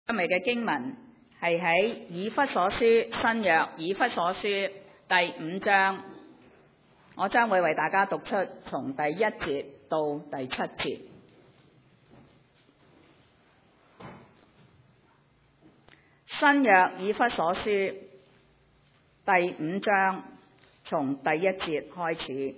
今日嘅經文係喺以弗所書新約以弗所書第5章，我將會為大家讀出從第1節到第7節。新約以弗所書第5章從第1節開始。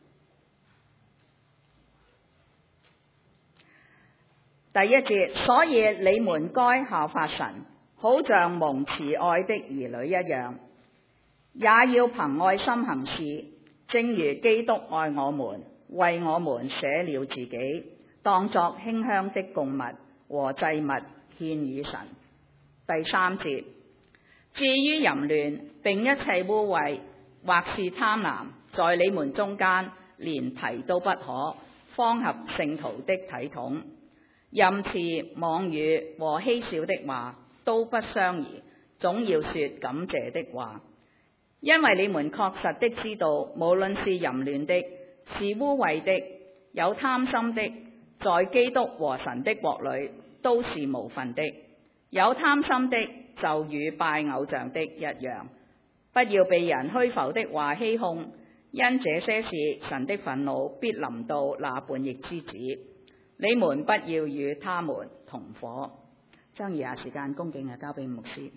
第1節，所以你們該效法神，好像蒙慈愛的兒女一樣，也要憑愛心行事，正如基督愛我們，為我們捨了自己，當作馨香的供物和祭物獻與神。第3節，至於淫亂並一切污穢或是貪婪，在你們中間連提都不可，方合聖徒的體統。淫詞妄語和戲笑的話都不相宜，總要說感謝的話，因為你們確實的知道，無論是淫亂的，是污穢的，有貪心的，在基督和神的國裏都是無分的。有貪心的就與拜偶像的一樣。不要被人虛浮的話欺哄，因這些事神的憤怒必臨到那叛逆之子。你們不要與他們同伙。將以下時間恭敬嘅交俾牧師。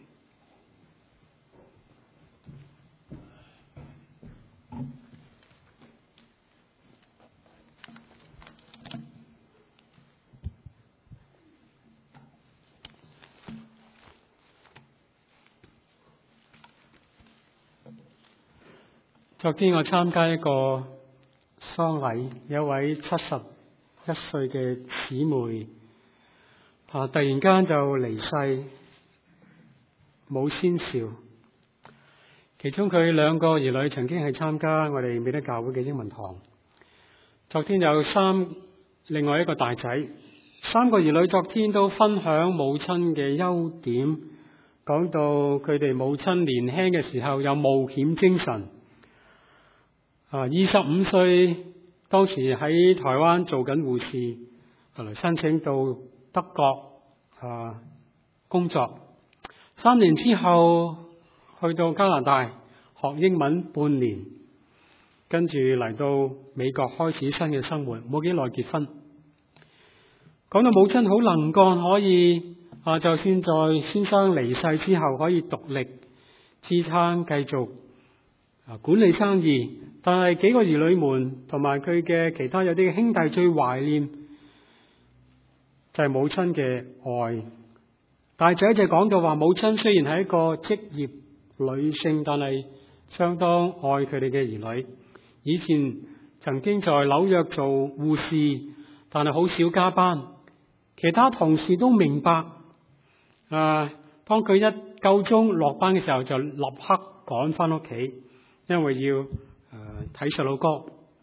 昨天我參加一個喪禮，有位71歲嘅姊妹突然間就離世，冇先兆。其中佢2個兒女曾經係參加我哋美德教會嘅英文堂。昨天有另外一個大仔，3個兒女昨天都分享母親嘅優點，講到佢哋母親年輕嘅時候有冒險精神。25歲當時喺台灣做緊護士，後來申請到德國工作。3年之後去到加拿大學英文半年，跟住嚟到美國開始新嘅生活，冇幾耐結婚。講到母親好能幹，可以就算在先生離世之後可以獨力支撐繼續管理生意。但係幾個兒女們同埋佢嘅其他有啲兄弟最懷念就係母親嘅愛。大仔就講到話，母親雖然係一個職業女性，但係相當愛佢哋嘅兒女。以前曾經在紐約做護士，但係好少加班。其他同事都明白，當佢一夠鐘落班嘅時候，就立刻趕翻屋企，因為要睇細路哥。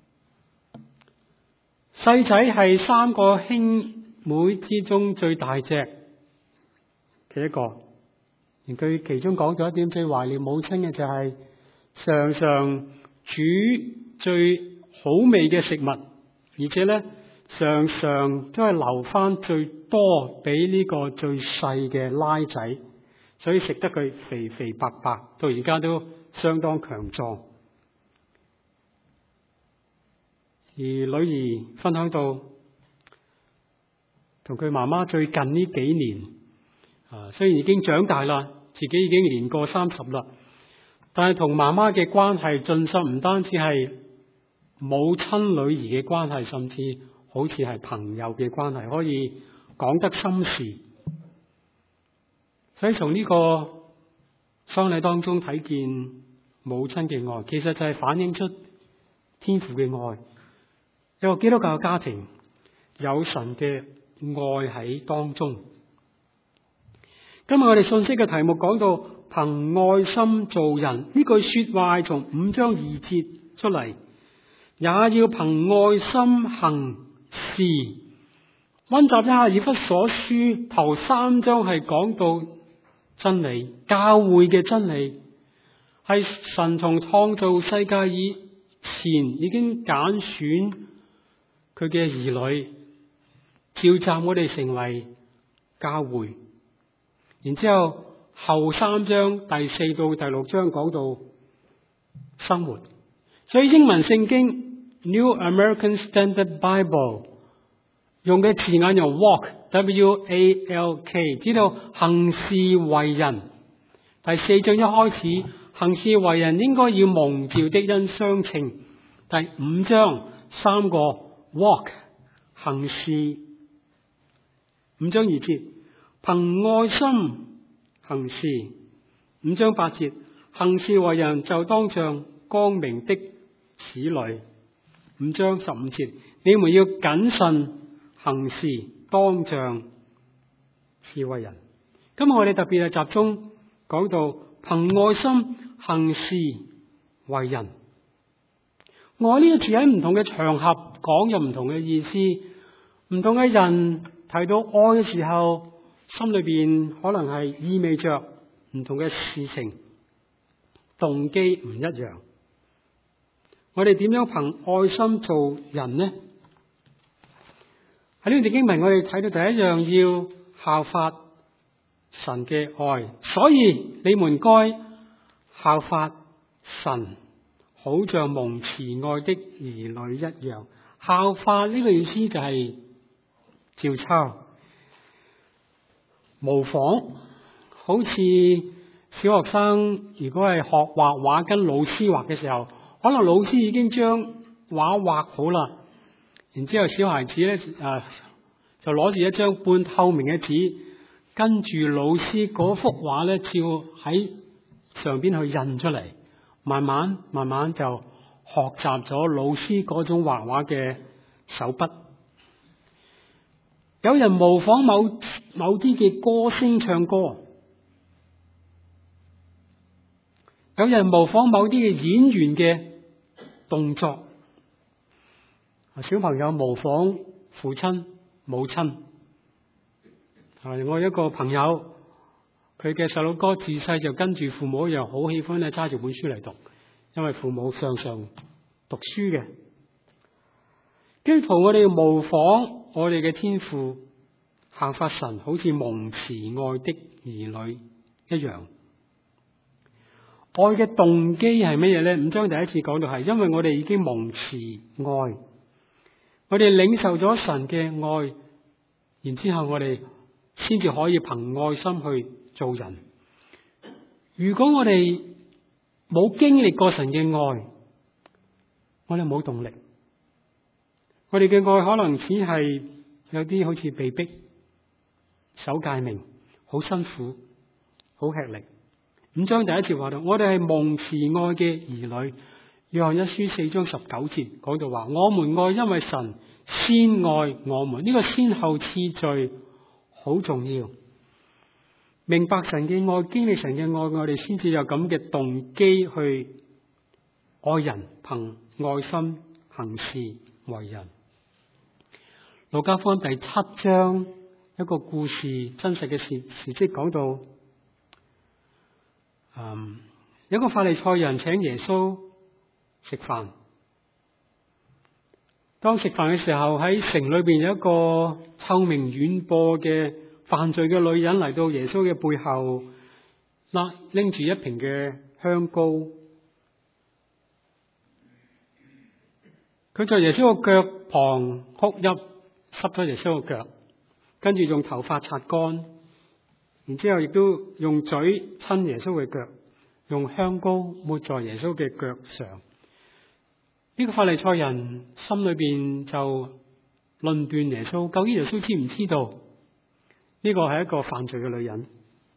細仔係3個兄妹之中最大隻嘅一個，而佢其中講咗一點最懷念母親嘅就係常常煮最好味嘅食物，而且呢常常都係留翻最多俾呢個最細嘅拉仔，所以食得佢肥肥白白，到而家都相當強壯。而女兒分享到同佢媽媽最近呢幾年，雖然已經長大啦，自己已經年過30啦，但係同媽媽嘅關係進深，唔單止係母親女兒嘅關係，甚至好似係朋友嘅關係，可以講得心事。所以從呢個喪禮當中睇見母親嘅愛，其實就係反映出天父嘅愛。一個基督教嘅家庭有神嘅愛喺當中。今日我哋信息嘅題目講到憑愛心做人，呢句說話係從5章2節出嚟，也要憑愛心行事。溫習一下以弗所書頭3章係講到真理，教會嘅真理係神從創造世界以前已經揀選佢嘅兒女，召集我哋成為教會。 然之後後3章第4到第6章講到生活。所以英文聖經 New American Standard Bible 用嘅字眼用 walk W-A-L-K， 知道行事為人。第4章一開始，行事為人應該要蒙召的恩相稱。第5章3個 walk 行事。5章2節憑愛心行事。5章8節行事為人就當像光明的子女。5章15節你們要謹慎行事，當像是為人。今日我哋特別係集中講到憑愛心行事為人。愛呢個字喺唔同嘅場合講有唔同嘅意思，唔同嘅人提到愛嘅時候，心裏邊可能係意味着唔同嘅事情，動機唔一樣。我哋點樣憑愛心做人呢？喺呢段經文我哋睇到第一樣，要效法神嘅愛，所以你們該效法神，好像蒙慈愛的兒女一樣。效法呢個意思就係照抄、模仿。好似小學生如果係學畫畫跟老師畫嘅時候，可能老師已經將畫畫好啦，然之後小孩子咧就攞住一張半透明嘅紙，跟住老師嗰幅畫咧照喺上邊去印出嚟，慢慢就學習咗老師嗰種畫畫嘅手筆。有人模仿某啲嘅歌星唱歌，有人模仿某啲嘅演員嘅動作。小朋友模仿父親母親。我一個朋友，佢嘅細佬哥自細就跟住父母一樣，好喜歡咧揸住本書嚟讀，因為父母常常讀書嘅。基督徒我哋模仿我哋嘅天父，效法神，好似蒙慈愛的兒女一樣。愛嘅動機係乜嘢呢？5章第一次講到係因為我哋已經蒙慈愛，我哋領受咗神嘅愛，然之後我哋先至可以憑愛心去做人。如果我哋冇經歷過神嘅愛，我哋冇動力，我哋嘅愛可能只係有啲好似被逼守誡命，好辛苦，好吃力。5章第一節話到，我哋係蒙慈愛嘅兒女。約翰一書4章19節講到話，我們愛，因為神先愛我們。呢個先後次序好重要。明白神嘅愛，經歷神嘅愛，我哋先至有咁嘅動機去愛人，憑愛心行事為人。路加福音第7章一個故事，真實嘅事蹟講到，有個法利賽人請耶穌食飯。當食飯嘅時候，喺城裏邊有一個臭名遠播嘅犯罪嘅女人嚟到耶穌嘅背後，拎住一瓶嘅香膏，佢在耶穌嘅腳旁哭泣，濕咗耶穌嘅腳，跟住用頭髮擦乾，然之後亦都用嘴親耶穌嘅腳，用香膏抹在耶穌嘅腳上。呢個法利賽人心裏邊就論斷耶穌，究竟耶穌知唔知道呢個係一個犯罪嘅女人？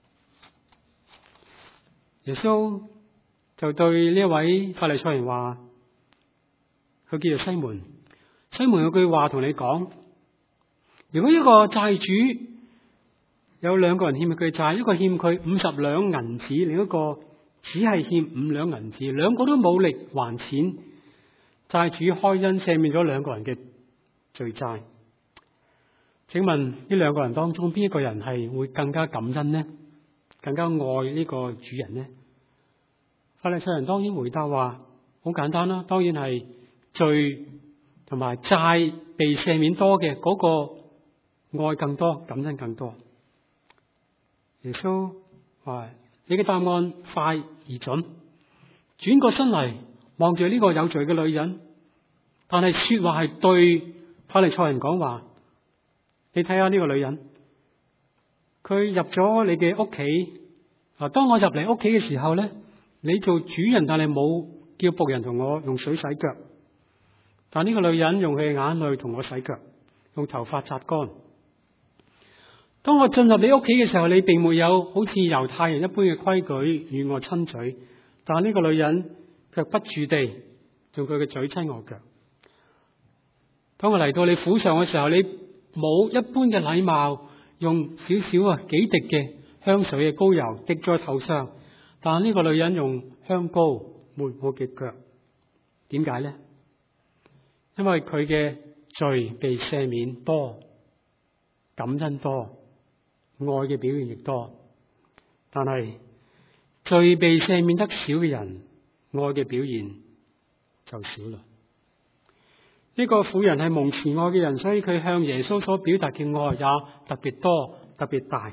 耶穌就對呢位法利賽人話，佢叫做西門。西門有句話同你講，如果一個債主有2個人欠佢債，一個欠佢50兩銀子，另一個只係欠5兩銀子，2個都冇力還錢，債主開恩赦免咗2個人嘅罪債。請問呢2個人當中，邊一個人係會更加感恩呢？更加愛呢個主人呢？法利賽人當然回答話，好簡單啦，當然係罪同埋債被赦免多嘅嗰個愛更多，感恩更多。 耶穌話：你嘅答案快而準。轉過身嚟望住呢個有罪嘅女人，但係說話係對法利賽人講話。你睇下呢個女人，佢入咗你嘅屋企。嗱，當我入嚟屋企嘅時候咧，你做主人，但係冇叫僕人同我用水洗腳。但呢個女人用佢嘅眼淚同我洗腳，用頭髮擦乾。當我進入你屋企嘅時候，你並沒有好似猶太人一般嘅規矩與我親嘴，但呢個女人卻不住地用佢嘅嘴親我腳。當我嚟到你府上嘅時候，你冇一般嘅禮貌，用少少幾滴嘅香水嘅膏油滴在頭上，但呢個女人用香膏抹我嘅腳。點解呢？因為佢嘅罪被赦免多，感恩多，愛嘅表現亦多。但係罪被赦免得少嘅人，愛嘅表現就少啦。呢個婦人係蒙慈愛嘅人，所以佢向耶穌所表達嘅愛也特別多、特別大。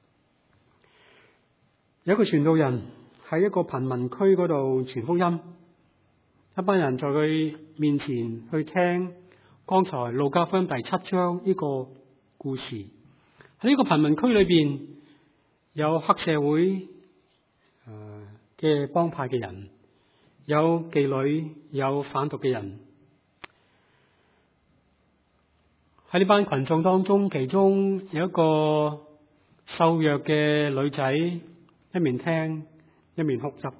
有一個傳道人喺一個貧民區嗰度傳福音，一班人在佢面前去聽剛才路加福音第7章呢個故事。喺呢個貧民區裏邊，有黑社會嘅幫派嘅人，有妓女，有販毒嘅人。喺呢班群眾當中，其中有一個瘦弱嘅女仔，一面聽一面哭泣。呢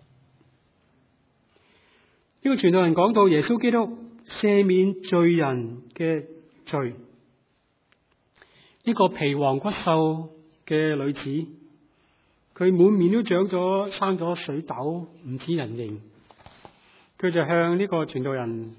個傳道人講到耶穌基督赦免罪人嘅罪。呢個皮黃骨瘦嘅女子，佢滿面都長咗生咗水痘，唔似人形。佢就向呢個傳道人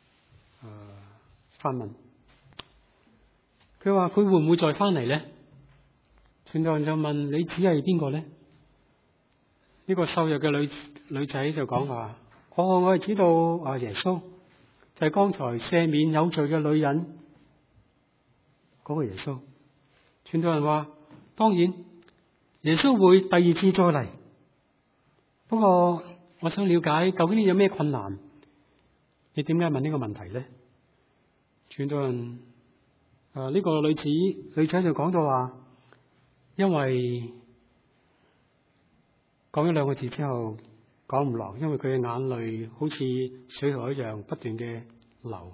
發問。佢話佢會唔會再翻嚟呢？傳道人就問：你指係邊個呢？呢個瘦弱嘅女仔就講話：我係知道耶穌，就係剛才赦免有罪嘅女人嗰個耶穌。傳道人話：當然，耶穌會第二次再嚟。不過我想了解，究竟你有咩困難？你點解問呢個問題呢？傳道人呢個女仔就講到話，因為講咗2個字之後講唔落，因為佢嘅眼淚好似水河一樣不斷嘅流。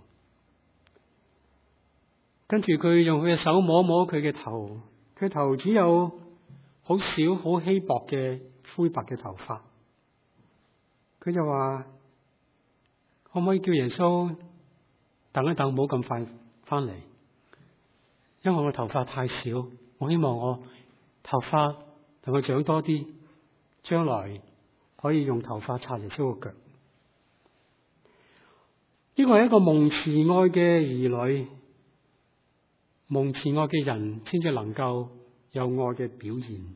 跟住佢用佢嘅手摸摸佢嘅頭，佢頭只有好少好稀薄嘅灰白嘅頭髮。佢就話：可唔可以叫耶穌等一等，唔好咁快翻嚟？因為我頭髮太少，我希望我頭髮同佢長多啲，將來可以用頭髮擦耶穌個腳。呢個係一個蒙慈愛嘅兒女，蒙慈愛嘅人先至能夠有愛嘅表現。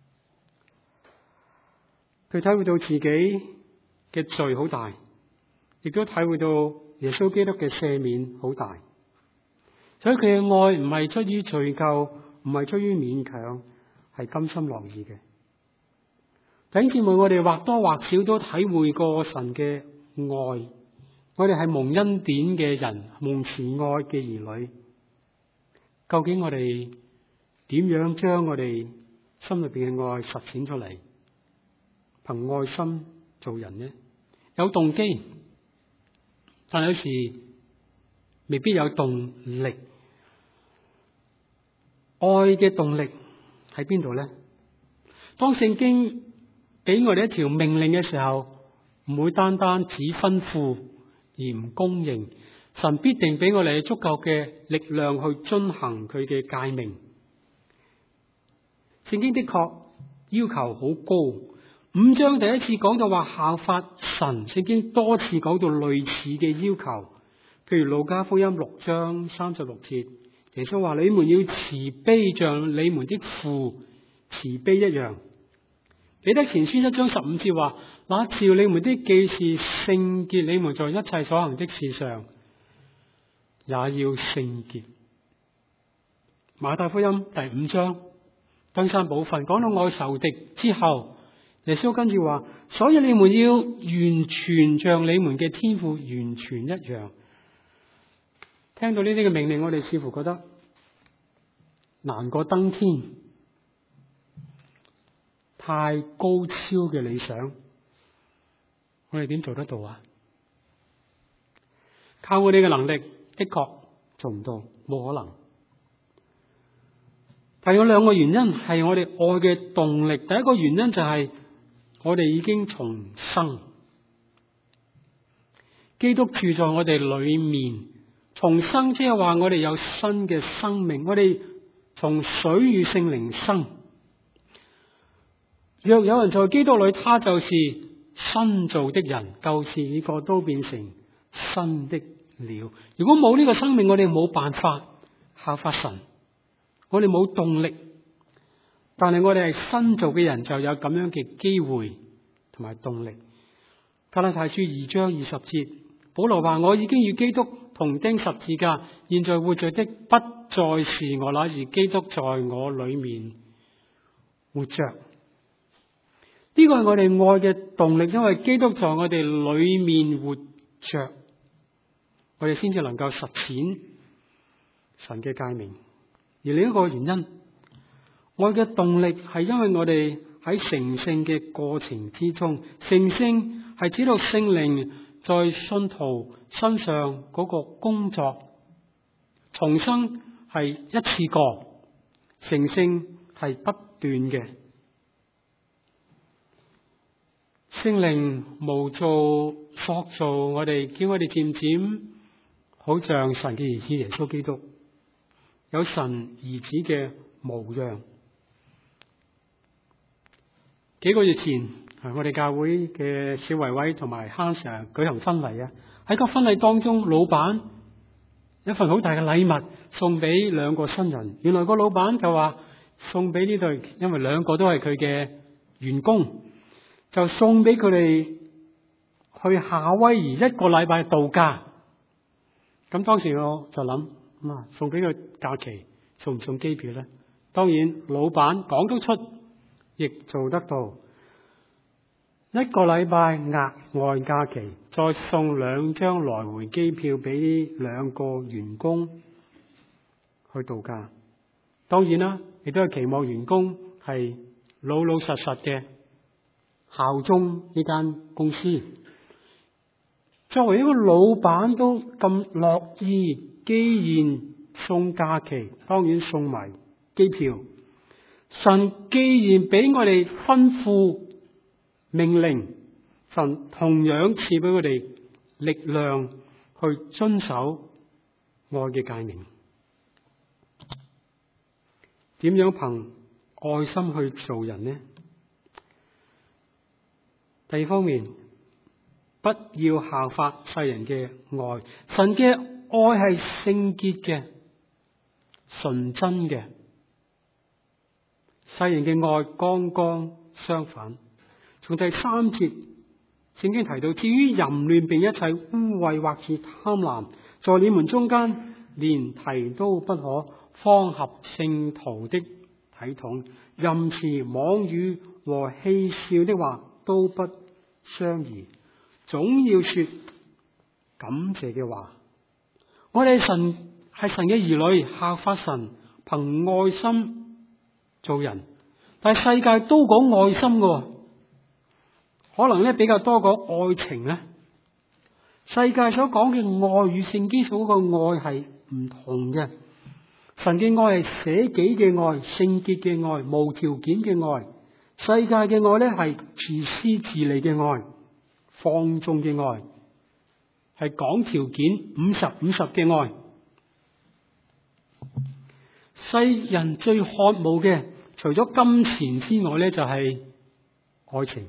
佢體會到自己嘅罪好大，亦都體會到耶穌基督嘅赦免好大。所以佢嘅愛唔係出於罪疚，唔係出於勉強，係甘心樂意嘅。弟兄姊妹，我哋或多或少都體會過神嘅愛，我哋係蒙恩典嘅人，蒙慈愛嘅兒女。究竟我哋點樣將我哋心裏邊嘅愛實踐出嚟？憑愛心做人呢？有動機，但有時未必有動力。愛嘅動力喺邊度呢？當聖經俾我哋一條命令嘅時候，唔會單單只吩咐而唔公認，神必定俾我哋足夠嘅力量去遵行佢嘅誡命。聖經的確要求好高，5章第一次講到話效法神，聖經多次講到類似嘅要求，譬如路加福音6章36節。耶穌話：你們要慈悲，像你們的父慈悲一樣。彼得前書1章15節話：那召你們的既是聖潔，你們在一切所行的事上也要聖潔。馬太福音第5章登山寶訓，講到愛仇敵之後，耶穌跟住話：所以你們要完全像你們嘅天父完全一樣。聽到呢啲嘅命令，我哋似乎覺得難過登天，太高超嘅理想，我哋點做得到啊？靠我哋嘅能力，的確做唔到，冇可能。但有兩個原因係我哋愛嘅動力。第一個原因就係我哋已經重生，基督住在我哋裏面。重生即係話我哋有新嘅生命，我哋從水與聖靈生。若有人在基督裏，他就是新造的人，舊事已過，都變成新的了。如果冇呢個生命，我哋冇辦法效法神，我哋冇動力。但係我哋係新造嘅人，就有咁樣嘅機會同埋動力。加拉太書2章20節，保羅話：我已經與基督同釘十字架，現在活着的不再是我，乃是基督在我裏面活着。呢個係我哋愛嘅動力，因為基督在我哋裏面活着，我哋先至能夠實踐神嘅誡命。而另一個原因，愛嘅動力係因為我哋喺成聖嘅過程之中，成聖係指到聖靈在信徒身上嗰個工作。重生係一次過，成聖係不斷嘅。聖靈無造塑造我哋，叫我哋漸漸好像神嘅兒子耶穌基督，有神兒子嘅模樣。幾個月前，我哋教會嘅小維維同埋哈 Sir 舉行婚禮啊！喺個婚禮當中，老闆一份好大嘅禮物送俾兩個新人。原來個老闆就話送俾呢對，因為兩個都係佢嘅員工，就送俾佢哋去夏威夷1個禮拜度假。咁當時我就諗，送俾佢假期，送唔送機票呢？當然，老闆講得出，亦做得到。1個禮拜額外假期，再送2張來回機票俾兩個員工去度假。當然啦，亦都係期望員工係老老實實嘅效忠呢間公司。作為一個老闆都咁樂意，既然送假期，當然送埋機票。神既然俾我哋吩咐命令，神同樣賜俾我哋力量去遵守愛嘅誡命。點樣憑愛心去做人呢？第二方面，不要效法世人嘅愛。神嘅愛係聖潔嘅、純真嘅，世人嘅愛剛剛相反。從第3節聖經提到，至於淫亂並一切污穢或是貪婪，在你們中間連提都不可，方合聖徒的體統。淫詞妄語和戲笑的話都不相宜，總要說感謝嘅話。我哋係神嘅兒女，效法神，憑愛心做人。但係世界都講愛心嘅，可能咧比較多講愛情咧。世界所講嘅愛與聖經所講嘅愛係唔同嘅。神嘅愛係捨己嘅愛、聖潔嘅愛、無條件嘅愛。世界嘅愛咧係自私自利嘅愛、放縱嘅愛，係講條件50-50嘅愛。世人最渴慕嘅，除咗金錢之外咧，就係愛情。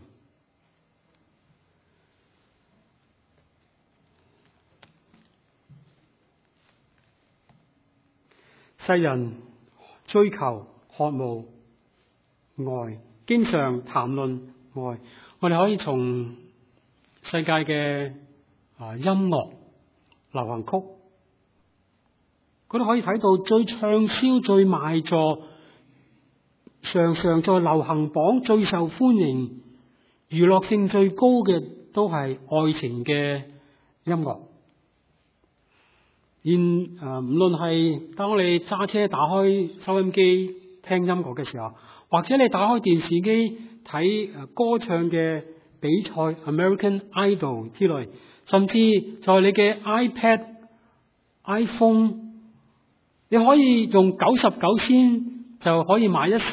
世人追求渴慕愛，經常談論愛。我哋可以從世界嘅音樂、流行曲嗰度可以睇到，最暢銷、最賣座、 常常在流行榜最受歡迎、娛樂性最高嘅都係愛情嘅音樂。唔論係當你揸車打開收音機聽音樂嘅時候，或者你打開電視機睇歌唱嘅比賽 American Idol 之類，甚至在你嘅 iPad、iPhone， 你可以用99仙就可以買一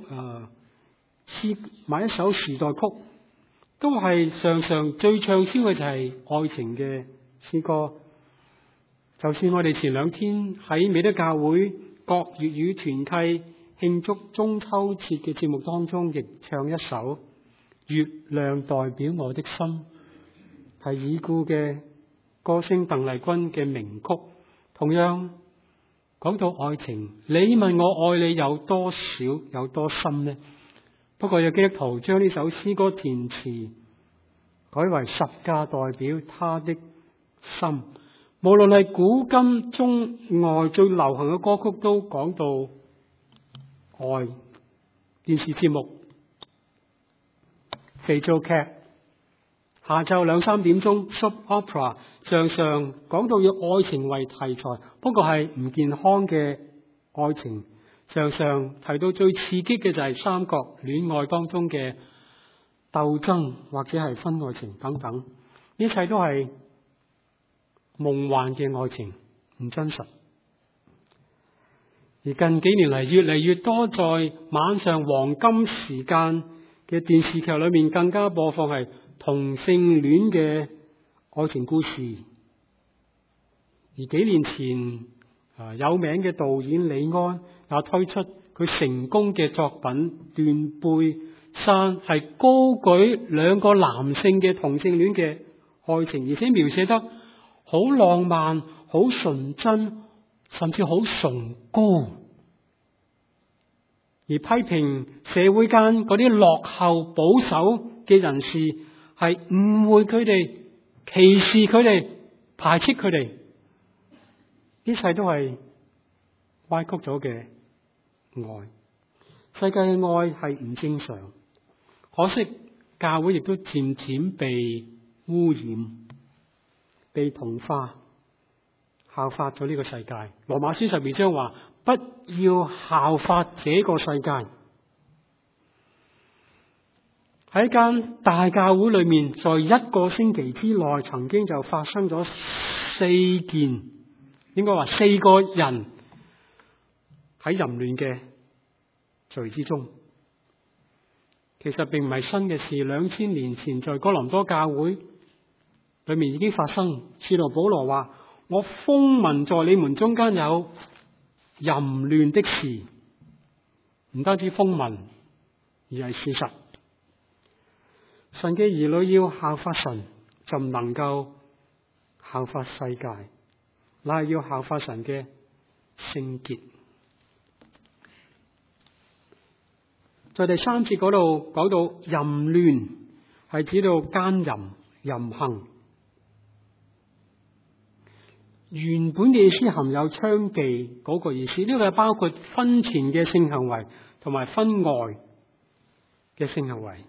首時代曲，都係常常最暢銷嘅就係愛情嘅詩歌。就算我哋前2天喺美德教會國粵語團契慶祝中秋節嘅節目當中，亦唱一首《月亮代表我的心》，係已故嘅歌星鄧麗君嘅名曲。同樣講到愛情，你問我愛你有多少有多深呢？不過有基督徒將呢首詩歌填詞改為十架代表他的心。無論係古今中外最流行嘅歌曲，都講到愛。電視節目、肥皂劇、下晝2、3點鐘 soap opera 常常講到以愛情為題材，不過係唔健康嘅愛情。常常提到最刺激嘅就係三角戀愛當中嘅鬥爭，或者係婚外情等等，呢一切都係夢幻嘅愛情，唔真實。而近幾年嚟，越嚟越多在晚上黃金時間嘅電視劇裏面，更加播放係同性戀嘅愛情故事。而幾年前有名嘅導演李安也推出佢成功嘅作品《斷背山》，係高舉2個男性嘅同性戀嘅愛情，而且描寫得好浪漫、好純真，甚至好崇高。而批評社會間嗰啲落後保守嘅人士係誤會佢哋、歧視佢哋、排斥佢哋，呢切都係歪曲咗嘅愛。世界嘅愛係唔正常，可惜教會亦都漸漸被污染、被同化，效法咗呢個世界。羅馬書12章話：不要效法這個世界。喺一間大教會裏面，在1個星期之內，曾經就發生咗4件，應該話4個人喺淫亂嘅罪之中。其實並唔係新嘅事，2000年前在哥林多教會裏面已經發生。使徒保羅話：我風聞在你們中間有淫亂的事，唔單止風聞，而係事實。神嘅兒女要效法神，就唔能夠效法世界，乃係要效法神嘅聖潔。在第3節嗰度講到淫亂，係指到奸淫、淫行。原本嘅意思含有娼妓嗰個意思，呢個係包括婚前嘅性行為同埋婚外嘅性行為。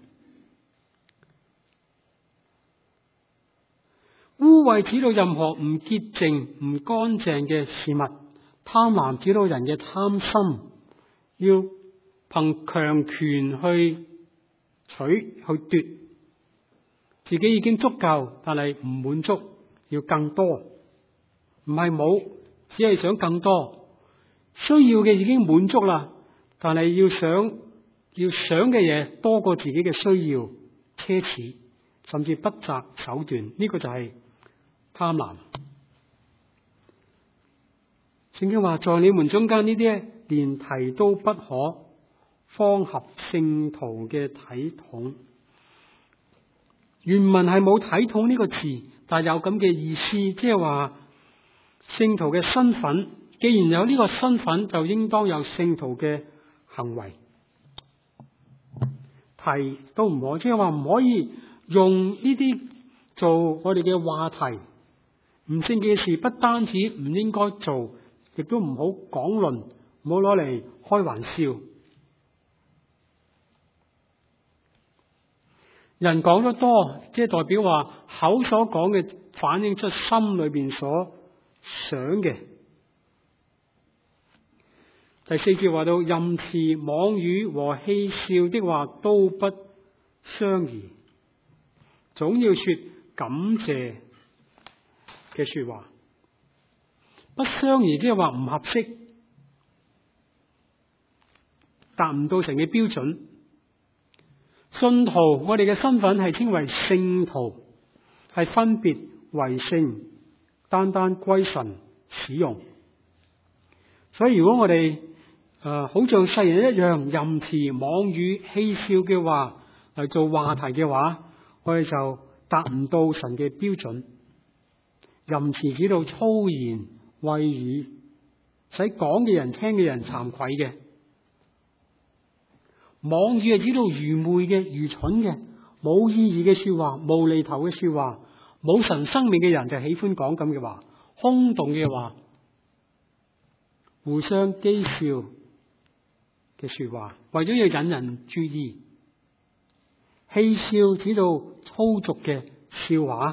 污穢指到任何唔潔淨、唔乾淨嘅事物。貪婪指到人嘅貪心，要憑強權去取去奪，自己已經足夠，但係唔滿足，要更多。唔係冇，只係想更多。需要嘅已經滿足啦，但係要想嘅嘢多過自己嘅需要，奢侈，甚至不擇手段。呢個就係貪婪。聖經話：在你們中間呢啲連提都不可，方合聖徒嘅體統。原文係冇體統呢個字，但係有咁嘅意思，即係話聖徒嘅身份，既然有呢個身份，就應當有聖徒嘅行為。提都唔可，即係話唔可以用呢啲做我哋嘅話題。唔聖嘅事不單止唔應該做，亦都唔好講論，唔好攞嚟開玩笑。 人講得多，即係代表話口所講嘅反映出心裏邊所想嘅。第4節話到，淫詞妄語和戲笑的話都不相宜，總要說感謝嘅說話。不相宜即係話唔合適，達唔到神嘅標準。信徒，我哋嘅身份係稱為聖徒，係分別為聖，單單歸神使用。所以如果我哋好像世人一樣淫詞妄語戲笑嘅話嚟做話題嘅話，我哋就達唔到神嘅標準。淫詞指到粗言穢語，使講嘅人聽嘅人慚愧嘅。妄語係指到愚昧嘅、愚蠢嘅、冇意義嘅說話、無厘頭嘅說話，冇神生命嘅人就喜歡講咁嘅話，空洞嘅話，互相譏笑嘅說話，為咗要引人注意。戲笑指到粗俗嘅笑話。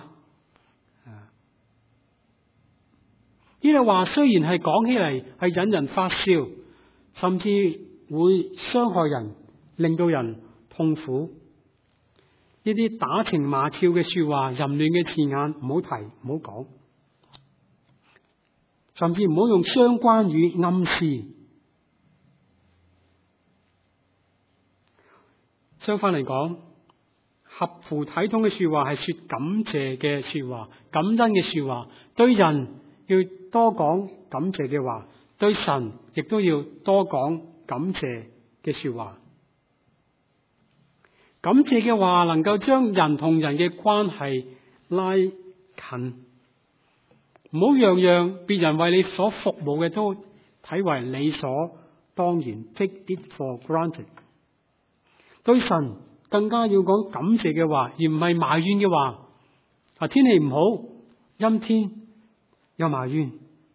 呢啲話雖然係講起嚟係引人發笑，甚至會傷害人，令到人痛苦。呢啲打情罵俏嘅說話、淫亂嘅字眼唔好提，唔好講，甚至唔好用相關語暗示。相反嚟講，合乎體統嘅說話係說感謝嘅說話、感恩嘅說話，對人要多講感謝嘅話，對神亦都要多講感謝嘅說話。感謝嘅話能夠將人同人嘅關係拉近，唔好樣樣別人為你所服務嘅都睇為理所當然 ，take it for granted。對神更加要講感謝嘅話，而唔係埋怨嘅話。天氣唔好，陰天又埋怨；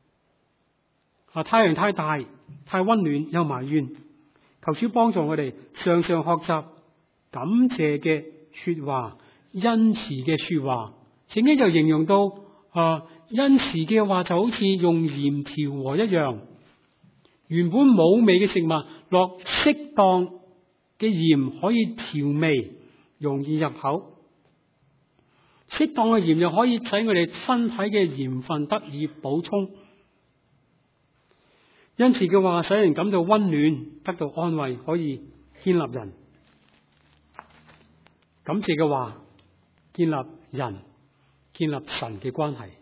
太陽太大、太溫暖又埋怨。求主幫助我哋常常學習感謝嘅說話、恩慈嘅說話。聖經就形容到恩慈嘅話就好似用鹽調和一樣，原本冇味嘅食物落適當嘅鹽可以調味，容易入口。適當嘅鹽又可以使我哋身體嘅鹽分得以補充。恩慈嘅話使人感到溫暖，得到安慰，可以建立人。感謝嘅話建立人，建立神嘅關係。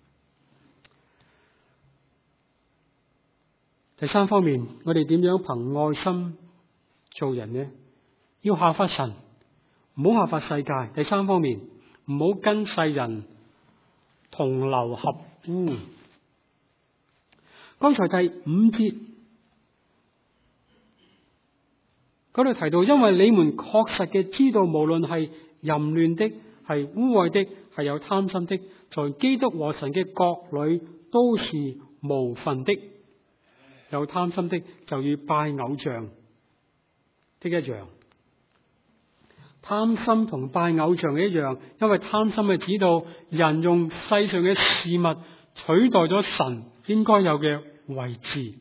第3方面，我哋點樣憑愛心做人呢？要效法神，唔好效法世界。第3方面，唔好跟世人同流合污。剛才第5節嗰度提到，因為你們確實嘅知道，無論係淫亂的、係污穢的、係有貪心的，在基督和神嘅國裏都是無分的。有貪心的就與拜偶像的一樣。貪心同拜偶像嘅一樣，因為貪心係指到人用世上嘅事物取代咗神應該有嘅位置。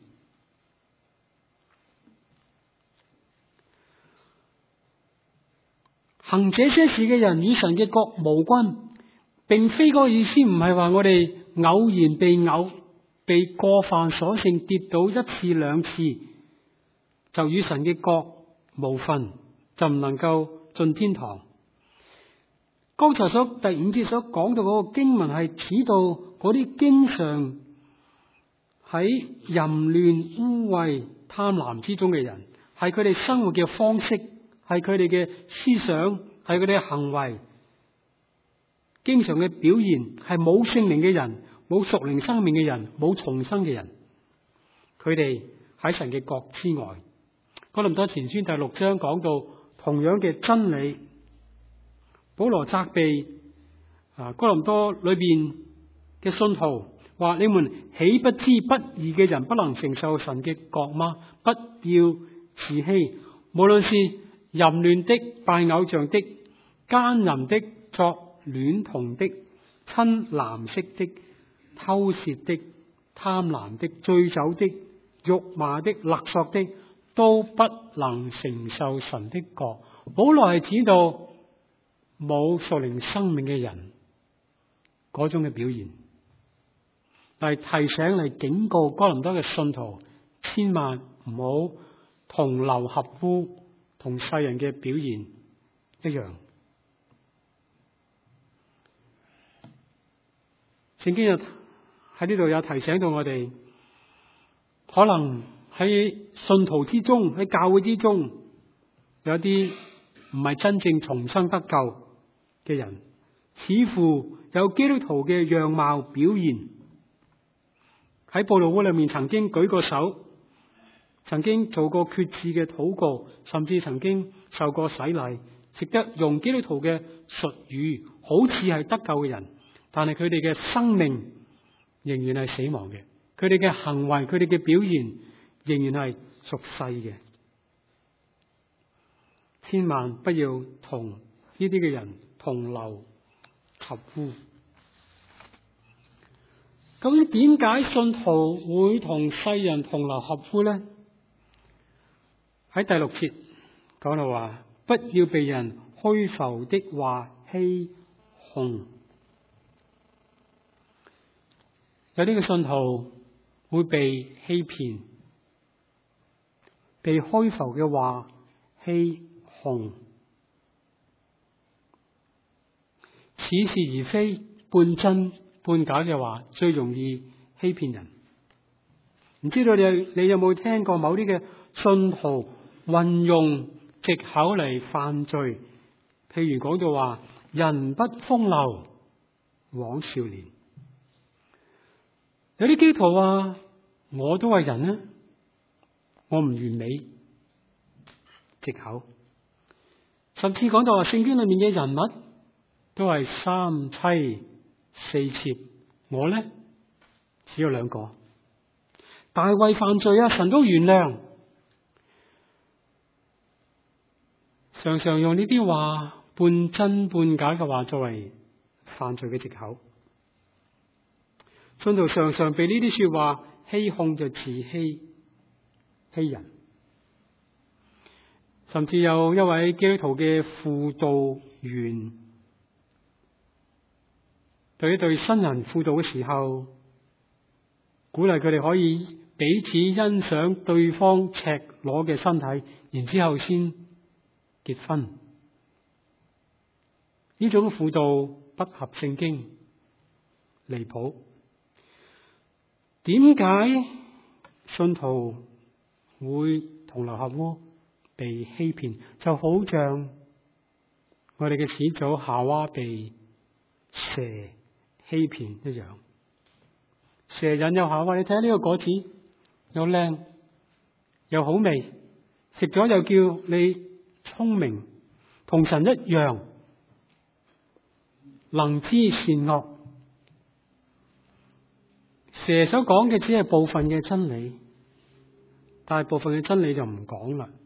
行這些事嘅人與神嘅國無關，並非嗰個意思，唔係話我哋偶然被過犯所勝跌倒1次2次就與神嘅國無分，就唔能夠進天堂。剛才第5節所講到嗰個經文係指到嗰啲經常喺淫亂、污穢、貪婪之中嘅人，係佢哋生活嘅方式，係佢哋嘅思想，係佢哋嘅行為，經常嘅表現，係冇聖靈嘅人，冇屬靈生命嘅人，冇重生嘅人，佢哋喺神嘅國之外。哥林多前書第6章講到同樣嘅真理，保羅責備哥林多裏邊嘅信徒，話你們豈不知不義嘅人不能承受神嘅國嗎？不要自欺，無論是淫亂的、拜偶像的、 奸淫的、作戀童的、親男色的、偷竊的、貪婪的、醉酒的、辱罵的、勒索的，都不能承受神的國。保羅係指到冇屬靈生命嘅人嗰種嘅表現，嚟提醒嚟警告哥林多嘅信徒，千萬唔好同流合污，同世人嘅表現一樣。聖經喺呢度有提醒到我哋，可能喺信徒之中，喺教會之中，有啲唔係真正重生得救嘅人，似乎有基督徒嘅樣貌表現。喺佈道會裏面曾經舉過手，曾經做過決志嘅禱告，甚至曾經受過洗禮，識得用基督徒嘅術語，好似係得救嘅人，但係佢哋嘅生命仍然係死亡嘅，佢哋嘅行為，佢哋嘅表現仍然係屬世嘅。千萬不要同呢啲嘅人同流合污。究竟點解信徒會同世人同流合污呢？喺第6節講到話，不要被人虛浮的話欺哄。有啲嘅信徒會被欺騙，被虛浮嘅話欺哄，似是而非、半真半假嘅話最容易欺騙人。唔知道你有冇聽過某啲嘅信徒運用藉口嚟犯罪？譬如講到話，人不風流枉少年。有啲基督徒話，我都係人啊，我唔完美，藉口。甚至講到話，聖經裏面嘅人物都係三妻四妾，我呢只有2個。大衛犯罪啊，神都原諒。常常用呢啲話半真半假嘅話作為犯罪嘅藉口。信徒常常被呢啲說話欺哄，就自欺欺人。甚至有一位基督徒嘅輔導員對一對新人輔導嘅時候，鼓勵佢哋可以彼此欣賞對方赤裸嘅身體，然之後先結婚。呢種輔導不合聖經，離譜。點解信徒會同流合污、被欺騙？就好像我哋嘅始祖夏娃被蛇欺騙一樣。蛇引誘夏娃，你睇下呢個果子又靚又好味，食咗又叫你聰明，同神一樣，能知善惡。蛇所講嘅只係部分嘅真理，大部分嘅真理就唔講啦。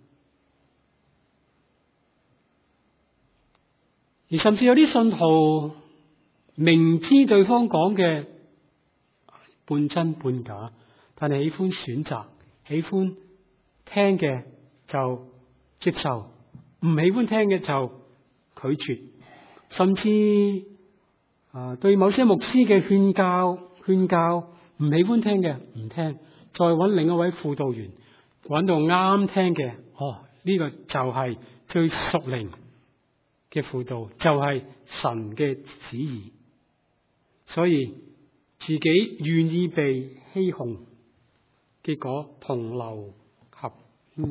而甚至有啲信徒明知對方講嘅半真半假，但係喜歡選擇，喜歡聽嘅就接受，唔喜歡聽嘅就拒絕，甚至對某些牧師嘅勸教唔喜歡聽嘅唔聽，再揾另一位輔導員，揾到啱聽嘅，呢個就係最屬靈嘅輔導，就係神嘅旨意。所以自己願意被欺哄，結果同流合污。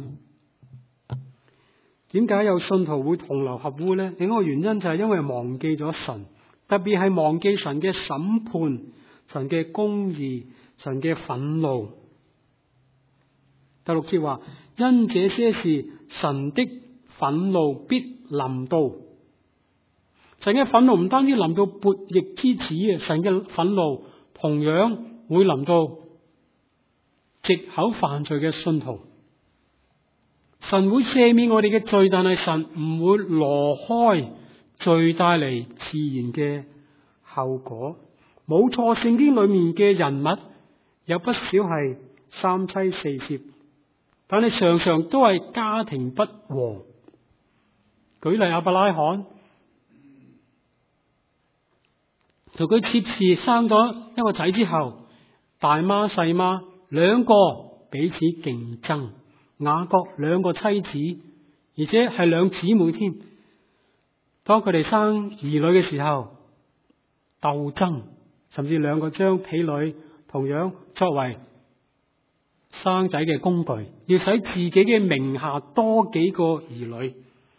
點解有信徒會同流合污呢？另一個原因就係因為忘記咗神，特別係忘記神嘅審判、神嘅公義、神嘅憤怒。第6節話，因這些事，神的憤怒必臨到。神嘅憤怒唔單止臨到悖逆之子啊，神嘅憤怒同樣會臨到藉口犯罪嘅信徒。神會赦免我哋嘅罪，但係神唔會挪開罪帶嚟自然嘅後果。冇錯，聖經裏面嘅人物有不少係三妻四妾，但係常常都係家庭不和。舉例亞伯拉罕，同佢妾侍生咗一個仔之後，大媽細媽兩個彼此競爭，雅各兩個妻子，而且係兩姊妹添。當佢哋生兒女嘅時候，鬥爭，甚至兩個將婢女同樣作為生仔嘅工具，要使自己嘅名下多幾個兒女。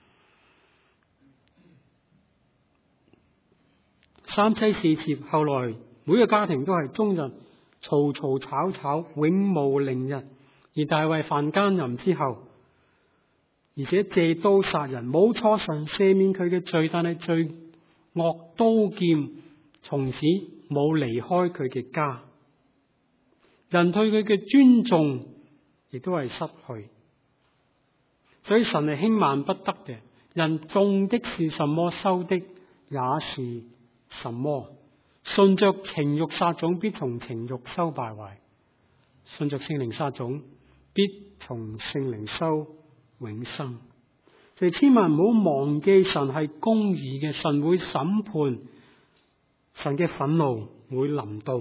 三妻四妾，後來每個家庭都係終日嘈嘈吵吵，永無寧日。而大衛犯奸淫之後，而且借刀殺人，冇錯，神赦免佢嘅罪，但係罪惡刀劍從此冇離開佢嘅家，人對佢嘅尊重亦都係失去。所以神係輕慢不得嘅，人種的是什麼，收的也是什麼。順着情欲撒種，必從情欲收敗壞；順着聖靈撒種，必從聖靈收永生。所以千萬唔好忘記，神係公義嘅，神會審判，神嘅憤怒會臨到。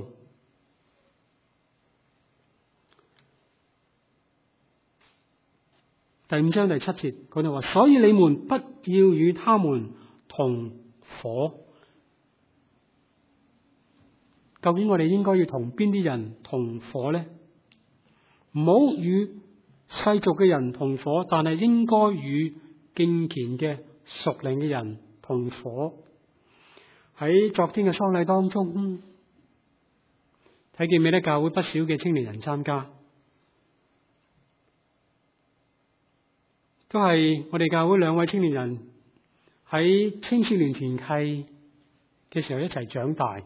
第5章第7節嗰度話，所以你們不要與他們同伙。究竟我哋應該要同邊啲人同伙呢？唔好與世俗嘅人同伙，但係應該與敬虔嘅屬靈嘅人同伙。喺昨天嘅喪禮當中，睇見美德教會不少嘅青年人參加，都係我哋教會2位青年人喺青少年團契嘅時候一齊長大，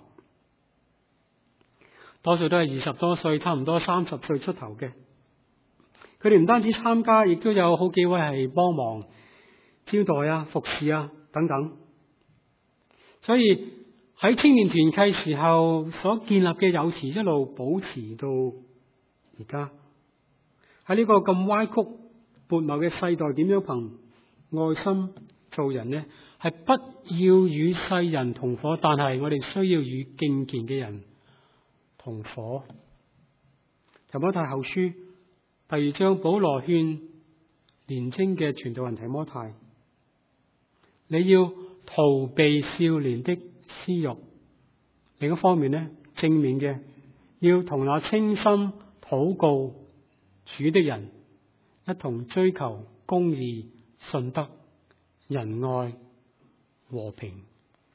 多數都係20多歲，差唔多30歲出頭嘅。佢哋唔單止參加，亦都有好幾位係幫忙招待啊、服侍啊等等。所以喺青年團契時候所建立嘅友誼一路保持到而家。喺呢個咁歪曲悖謬嘅世代，點樣憑愛心做人呢？係不要與世人同伙，但係我哋需要與敬虔嘅人同伙。提摩太後書第2章，保羅勸年青嘅傳道人提摩太，你要逃避少年的私欲。另一方面呢，正面嘅要同那清心禱告主的人一同追求公義、信德、仁愛、和平。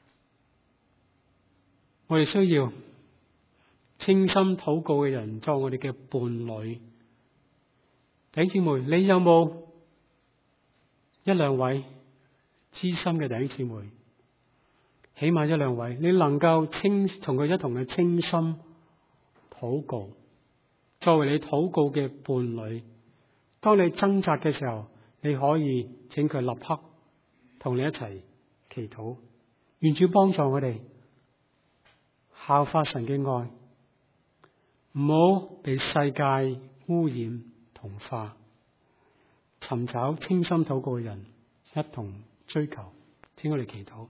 我哋需要清心禱告嘅人作我哋嘅伴侶。弟兄姊妹，你有冇1、2位知心嘅弟兄姊妹？起碼1、2位，你能夠同佢一同嘅清心禱告，作為你禱告嘅伴侶。當你掙扎嘅時候，你可以請佢立刻同你一齊祈禱。願主幫助我哋效法神嘅愛，唔好被世界污染同化，尋找清心禱告嘅人一同追求。請我哋祈禱。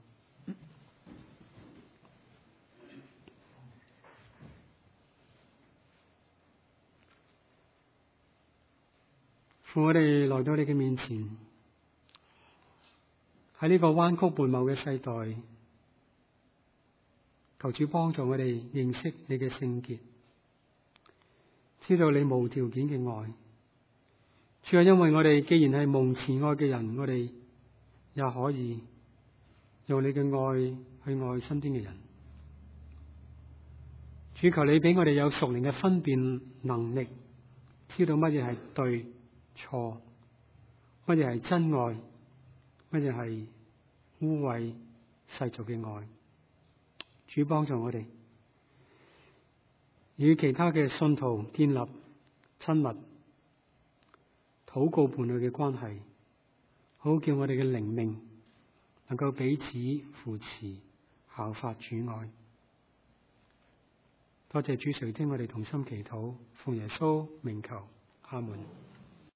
父，我哋來到你嘅面前，喺呢個彎曲悖謬嘅世代，求主幫助我哋認識你嘅聖潔，知道你無條件嘅愛。主啊，因為我哋既然係蒙慈愛嘅人，我哋也可以用你嘅愛去愛身邊嘅人。主，求你俾我哋有屬靈嘅分辨能力，知道乜嘢係對錯，乜嘢係真愛，乜嘢係污穢世俗嘅愛。主幫助我哋與其他嘅信徒建立親密禱告伴侶嘅關係，好叫我哋嘅靈命能夠彼此扶持，效法主愛。多謝主垂聽我哋同心祈禱，奉耶穌名求，阿門。